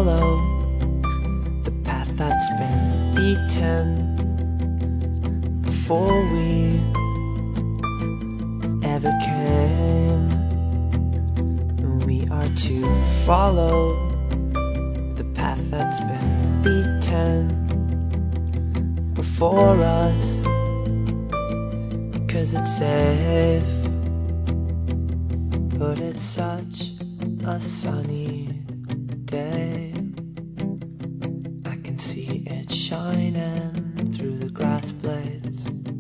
follow the path that's been beaten before we ever came. We are to follow the path that's been beaten before us, 'cause it's safe. But it's such a sunny day, I can see it shining through the grass blades.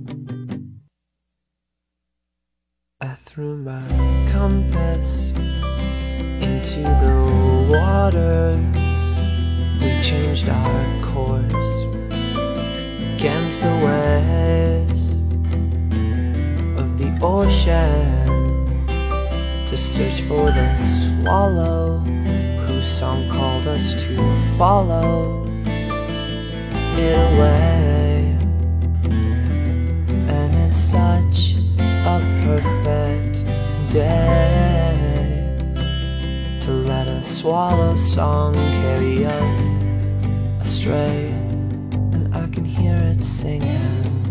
I threw my compass into the water. We changed our course against the waves of the ocean to search for the swallow whose song called us to follow it away. And it's such a perfect day to let a swallow song carry us astray, and I can hear it singing.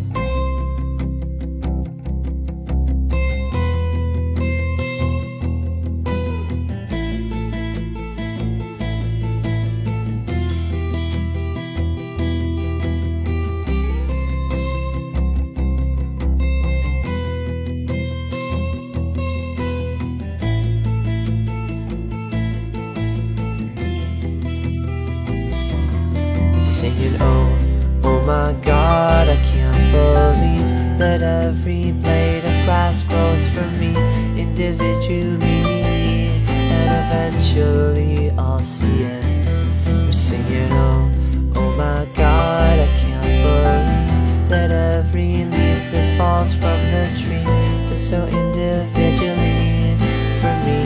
Singing, oh, oh my God, I can't believe that every blade of grass grows for me individually, and eventually I'll see it. We're singing, oh, oh my God, I can't believe that every leaf that falls from the tree does so individually for me.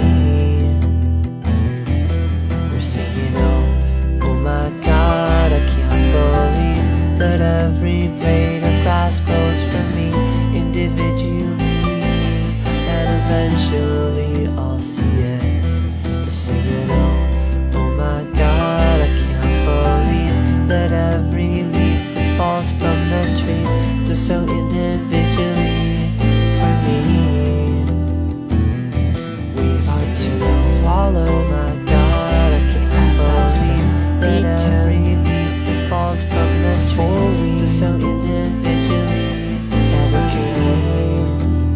We're singing, oh, oh my God, I can't believe that every blade of grass grows for me individually, and eventually I'll see it. We're singing, oh, oh my God, I can't believe that every leaf that falls from the tree does so individually for me. We are to follow, my God, I can't believe that every falls from the tree, just so individually ever came.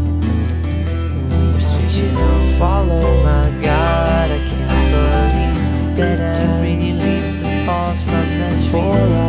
We're to follow, my God, I can't believe that every leaf that falls from the tree